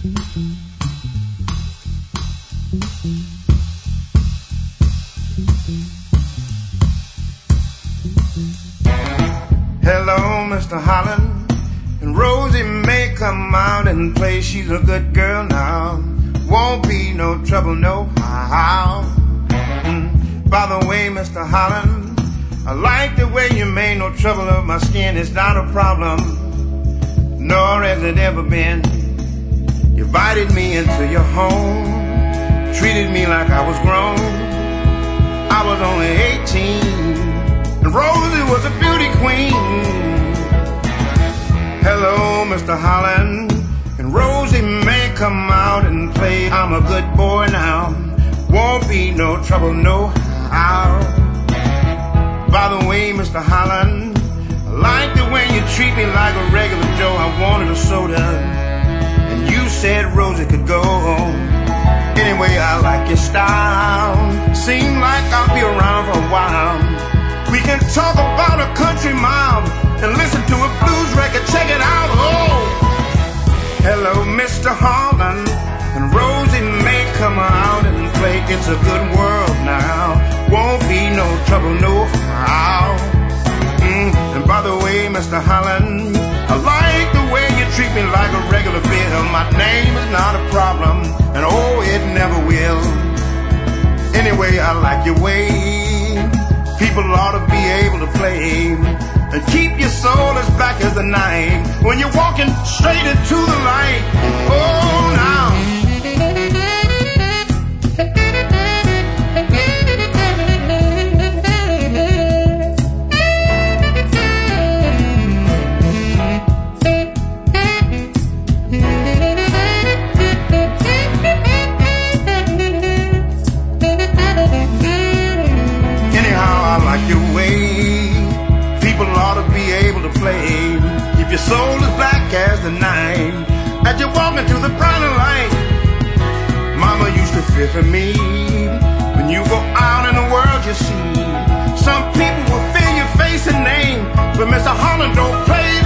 Hello, Mr. Holland. And Rosie may come out and play. She's a good girl now. Won't be no trouble, no how. By the way, Mr. Holland, I like the way you made no trouble of my skin. It's not a problem, nor has it ever been. You invited me into your home, treated me like I was grown. I was only 18, and Rosie was a beauty queen. Hello, Mr. Holland, and Rosie may come out and play. I'm a good boy now, won't be no trouble, no how. By the way, Mr. Holland, I like the way you treat me like a regular Joe. I wanted a soda, and you said Rosie could go. Anyway, I like your style. Seem like I'll be around for a while. We can talk about a country mile and listen to a blues record. Check it out. Oh, hello, Mr. Holland, and Rosie may come out and play. It's a good world now, won't be no trouble, no how. And by the way, Mr. Holland, I like the way you treat me like a regular bill. My name is not a problem, and oh, it never will. Anyway, I like your way. People ought to be able to play and keep your soul as black as the night when you're walking straight into the light. Oh, now. Your soul is black as the night as you're walking through the bright light. Mama used to fear for me. When you go out in the world, you see some people will fear your face and name, but Mr. Holland don't play